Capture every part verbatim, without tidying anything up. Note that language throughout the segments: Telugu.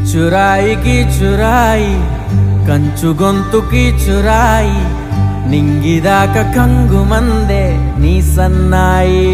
చురాయికి చురాయి కంచు గొంతుకి చురాయి నింగిదాక కంగు మందే నీ సన్నాయి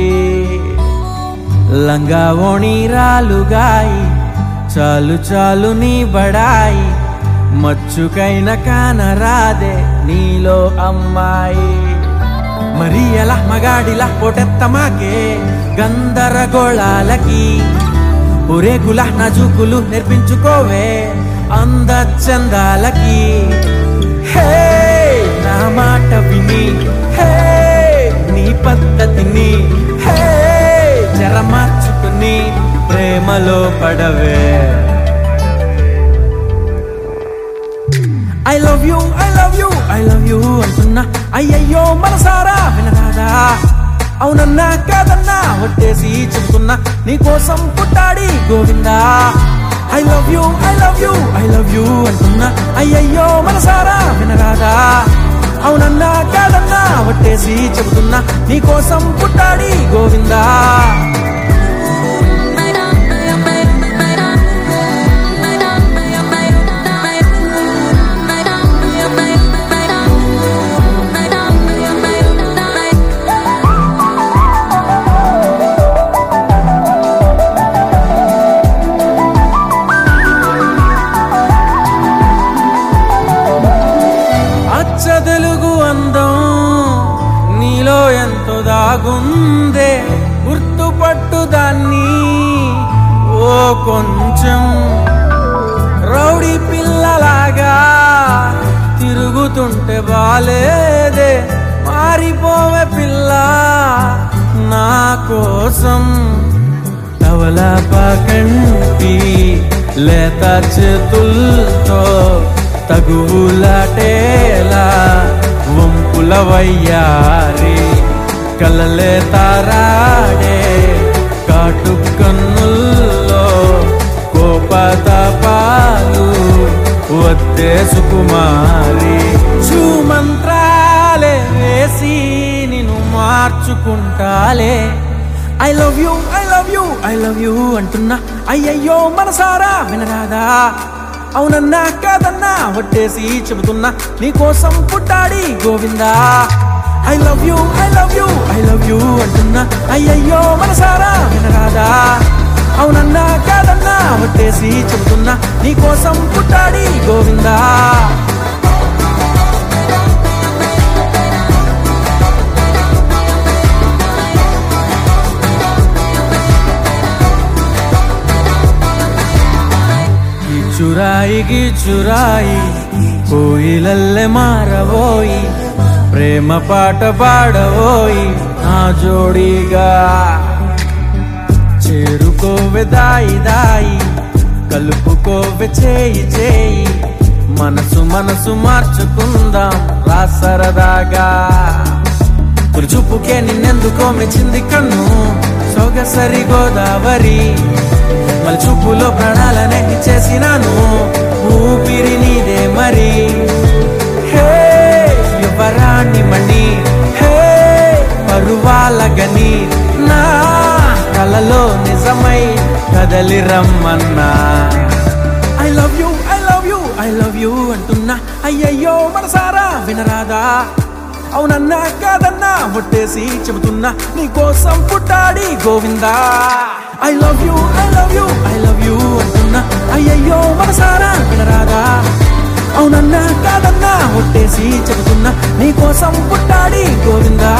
లంగా ఓణి రాలుగాయి చాలు చాలు నీ బడాయి మచ్చుకైన కానరాదే నీలో అమ్మాయి మరి ఎలా మగాడిలా పొటెత్తమాకే గందరగోళాలకి పురేకుల నజుకులు నేర్పించుకోవే అందచందాలకి హే నా మాట విని హే నీ పద్ధతిని హే జర మార్చుకుని ప్రేమలో పడవే I love you, I love you, I love you అంటున్నా అయ్యయ్యో మనసారా వినరాదా అవునన్నా కాదన్నా వట్టేసి చెబుతున్నా నీకోసం పుట్టాడి Govinda I love you, I love you, I love you అంటున్నా అయ్యయ్యో మనసారా వినరాదా అవునన్నా కాదన్నా వట్టేసి చెబుతున్నా నీకోసం పుట్టాడి గోవిందా తెలుగు అందం నీలో ఎంతో దాగుందే గుర్తుపట్టు దాన్ని ఓ కొంచెం రౌడీ పిల్లలాగా తిరుగుతుంటే బాలేదే మారిపోవే పిల్ల నా కోసం తవలపాకంటి లేత చేతుల్తో తగువులాటేలా వంపుల వయ్యారి కలలే తారాడే కాటు కన్నుల్లో కోపతాపాలు వద్దే సుకుమారి సుమంత్రాలే వేసి నిన్ను మార్చుకుంటాలే I love you I love you I love you అంటున్నా అయ్యయ్యో మనసారా వినరాదా అవునన్నా కాదన్నా వట్టేసి చెబుతున్నా నీకోసం పుట్టాడి Govinda I love you I love you I love you అంటున్నా అయ్యయ్యో మనసారా వినరాదా అవునన్నా కాదన్నా వట్టేసి చెబుతున్నా నీకోసం పుట్టాడి గోవిందా చురాయికి చురాయి కోయిలల్లె మారబోయి ప్రేమ పాట పాడబోయి నా జోడిగా చేరుకోవె దాయి దాయి కలుపుకోవె చేయి చేయి మనసు మనసు మార్చుకుందాం రా సరదాగా తురుచూపుకే నిన్నెందుకో మెచ్చింది కన్ను సొగసరి గోదావరి మళ్ళీ చూపులో ప్రాణాలనే ఇచ్చేసినాను ఊపిరి నీదే మరి హే యువరాణి మణి హే పరువాల గని నా కలలో నిజమై కదలి రమ్మన్నా I love you I love you I love you అంటున్నా అయ్యయ్యో మనసారా వినరాదా అవునన్నా కాదన్నా వట్టేసి చెబుతున్నా నీకోసం పుట్టాడి Govinda I love you I love you I love you అంటున్నా అయ్యయ్యో మనసారా వినరాదా అవునన్నా కాదన్నా వట్టేసి చెబుతున్నా నీకోసం పుట్టాడి గోవిందా